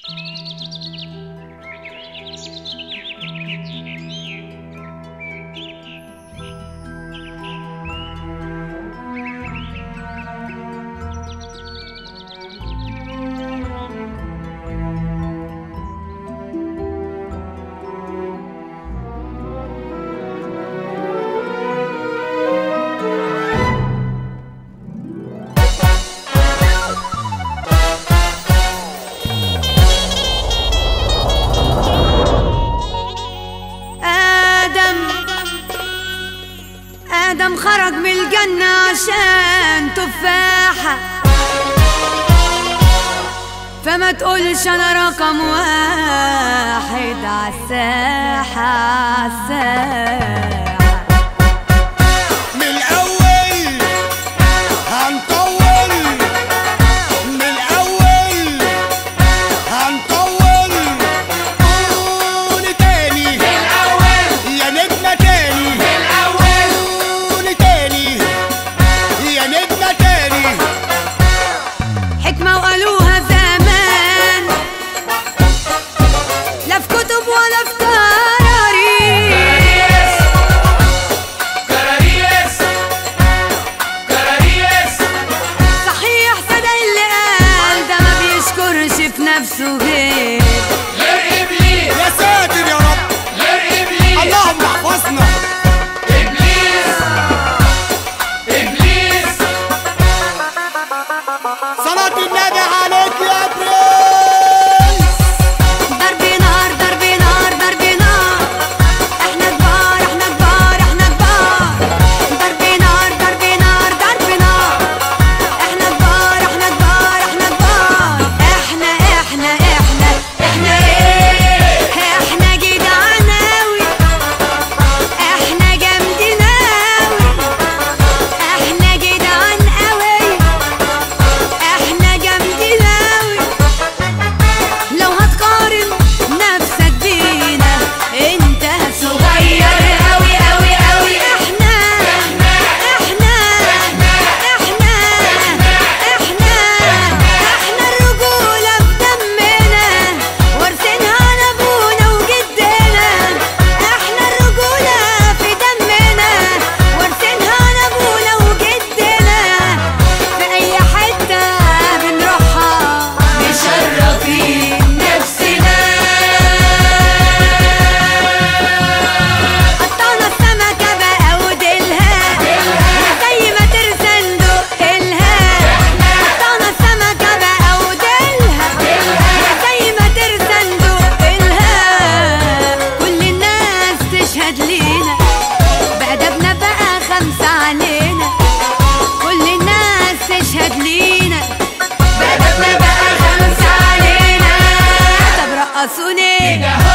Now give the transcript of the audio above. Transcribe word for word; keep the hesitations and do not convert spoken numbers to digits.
آدم خرج من الجنة عشان تفاحة، فما تقولش أنا رقم واحد عالساحة عالساحة. من الأول هنطول، من الأول هنطول، قول تاني من الأول يا نجمة تاني، من الأول قول تاني يا نجمة تاني. حكمة وقالوها زمان، لا في كتب ولا في كراريس، كراريس كراريس. صحيح صدق اللي قال ده ما بيشكرش في نفسه غير غير إبليس. يا ساتر يا رب، غير إبليس. اللهم احفظنا. إبليس إبليس. صلاة النبي عليك يا برنس. ضرب نار ضرب نار ضرب نار، احنا كبار احنا كبار احنا كبار. ضرب نار ضرب نار ضرب نار، احنا كبار احنا كبار احنا كبار. احنا احنا احنا احنا ايه؟ احنا جدعان اوي، احنا جامدين اوي، احنا جدعان اوي، احنا جامدين اوي. لو هتقارن نفسك بينا انت صغير اوي اوي اوي. احنا احنا احنا احنا احنا احنا الرجولة في دمنا، وارثينها عن ابونا وجدنا. احنا الرجولة في دمنا، وارثينها عن ابونا وجدنا. في اي حتة بنروحها مشرفين نفسنا. قطعنا السمكة بقى وديلها، زي ما ترسل دقلها. قطعنا السمكة بقى وديلها، زي ما ترسل دقلها. كل الناس تشهد لينا بأدبنا بقى خمسة علينا. كل الناس تشهد لينا بأدبنا بقى خمسة علينا. طب رقصوني